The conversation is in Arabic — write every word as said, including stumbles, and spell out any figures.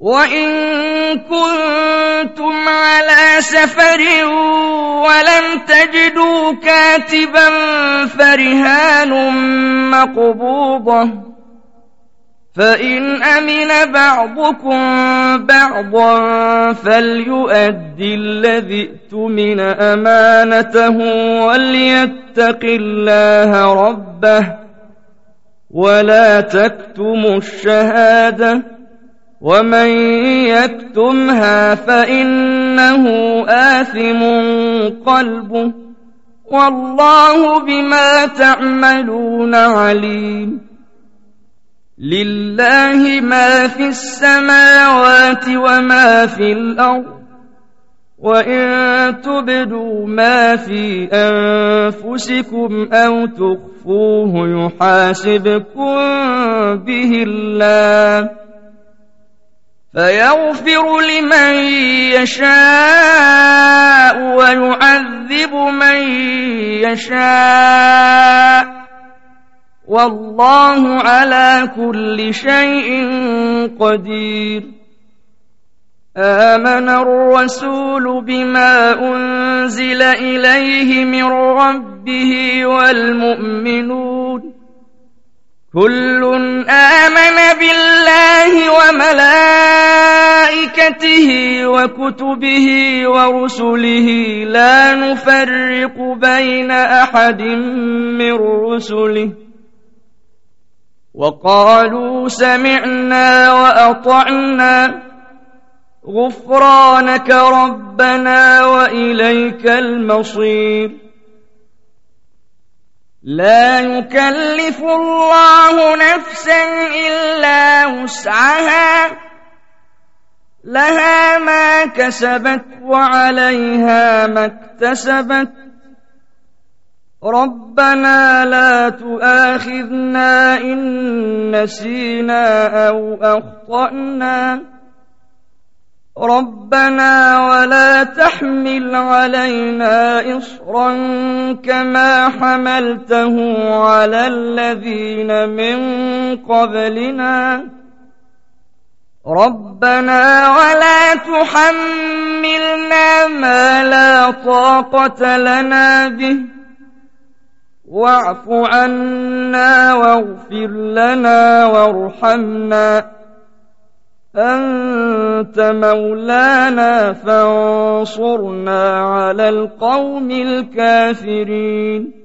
وإن كنتم على سفر ولم تجدوا كاتبا فرهان مقبوضة، فإن أمن بعضكم بعضا فليؤدي الذي ائتمن أمانته وليتق الله ربه ولا تكتموا الشهادة، ومن يكتمها فإنه آثم قلبه والله بما تعملون عليم. لله ما في السماوات وما في الأرض، وإن تبدوا ما في أنفسكم أو تخفوه يحاسبكم به الله، فيغفر لمن يشاء ويعذب من يشاء، والله على كل شيء قدير. آمن الرسول بما أنزل إليه من ربه والمؤمنون كل آمن بالله وملائكته وكتبه ورسله لا نفرق بين أحد من رسله، وقالوا سمعنا وأطعنا غفرانك ربنا وإليك المصير. لا يكلف الله نفسا إلا وسعها، لها ما كسبت وعليها ما اكتسبت، ربنا لا تؤاخذنا إن نسينا أو أخطأنا، ربنا ولا تحمل علينا إصرا كما حملته على الذين من قبلنا، ربنا ولا تحملنا ما لا طاقة لنا به، واعف عنا واغفر لنا وارحمنا، أنت مولانا فانصرنا على القوم الكافرين.